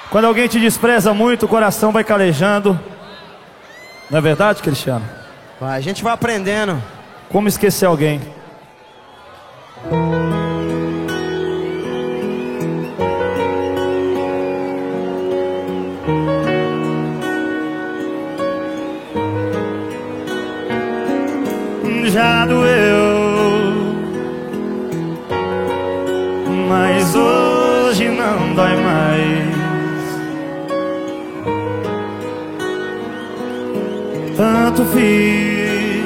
Quando alguém te despreza muito, o coração vai calejando. Não é verdade, Cristiano? Vai, a gente vai aprendendo. Como esquecer alguém? Já doeu, mas hoje não dói mais. Tanto fiz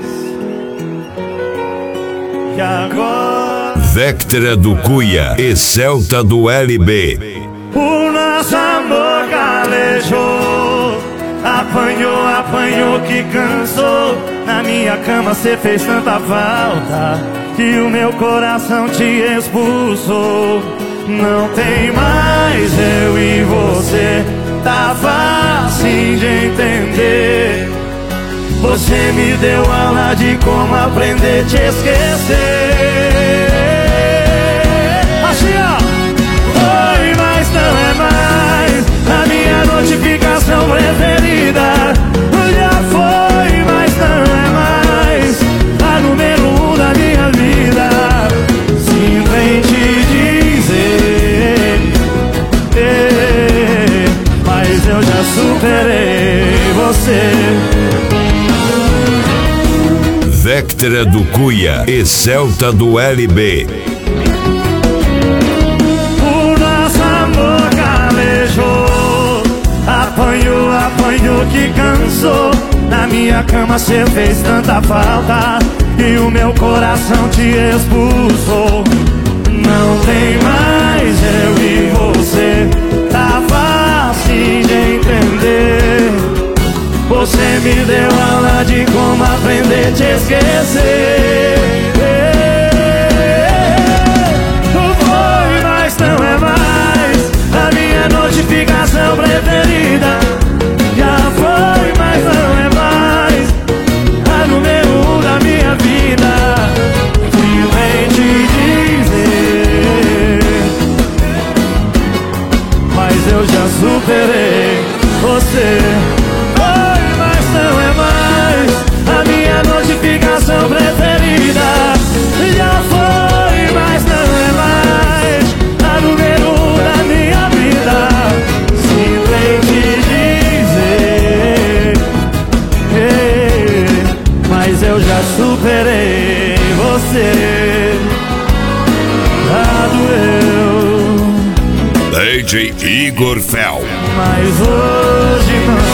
que agora Vectra do Cuia e Celta do LB. o nosso amor calejou. Apanhou que cansou. Na minha cama cê fez tanta falta que o meu coração te expulsou. Não tem mais eu e você, tá fácil de entender. Você me deu aula de como aprender a te esquecer. Assim ó, foi, mas não é mais a minha notificação preferida. Já foi, mas não é mais a número 1 da minha vida. Simplesmente dizer, mas eu já superei você. Vectra do Cuia e Celta do LB. O nosso amor calejou. Apanhou que cansou. Na minha cama cê fez tanta falta e o meu coração te expulsou. Não tem mais eu e você, tá fácil de entender. Você me deu aula de como aprender a te esquecer. Foi, mas não é mais a minha notificação preferida. Já foi, mas não é mais a número 1 da minha vida. Simplesmente dizer, mas eu já superei você. Não é mais a minha notificação preferida. Já foi, mas não é mais a número 1 da minha vida. Simplesmente dizer, mas eu já superei você. Já doeu, DJ Igor Fel. mas hoje não